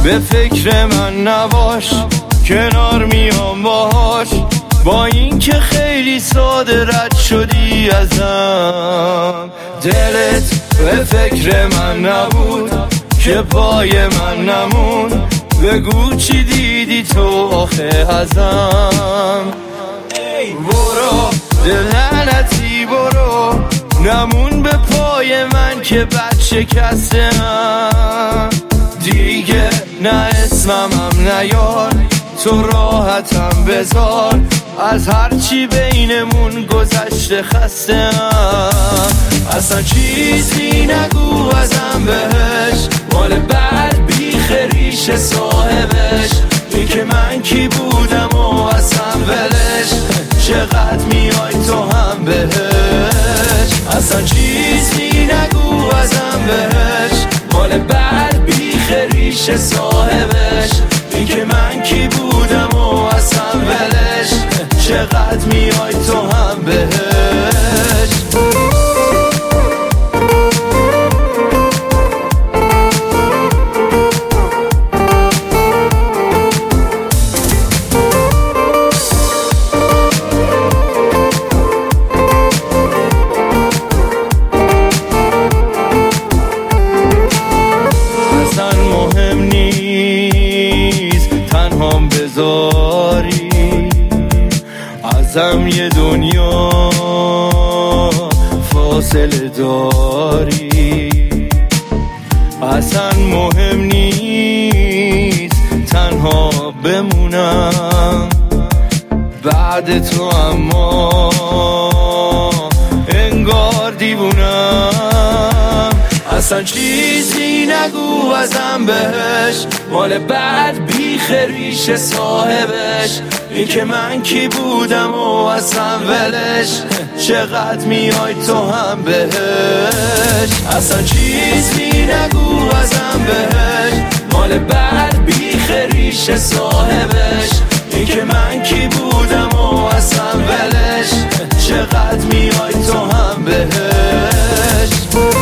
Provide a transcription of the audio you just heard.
به فکر من نباش، کنار میام باهاش، با این که خیلی ساده رد شدی ازم. دلت به فکر من نبود که پای من نمون، بگو چی دیدی تو آخه ازم. برو دلنتی برو، نمون به پای من که بد شکستم. دیگه نه اسمم نیار، تو راحتم بذار، از هرچی بینمون گذشته خستم. اصلا چیزی نگو ازم بهش، مال بعد بیخ ریش صاحبش. این که من کی بودم و اصلا ولش، چقدر میای تو هم بهش. اصلا چیزی نگو ازم بهش، مال بعد بیخ ریش صاحبش. این که من کی بودم و اصلا ولش، چقدر میای تو هم بهش. بذاری ازم یه دنیا فاصله داری، اصلا مهم نیست تنها بمونم بعد تو، اما انگار دیوونم. اصلا چیزی نگو ازم بهش، مال بعد بیخ ریش صاحبش. این که من کی بودم و اصلا ولش، چقدر میای تو هم بهش. اصلا چیزی نگو ازم بهش، مال بعد بیخ ریش صاحبش. این که من کی بودم و اصلا ولش، چقدر میای تو هم بهش.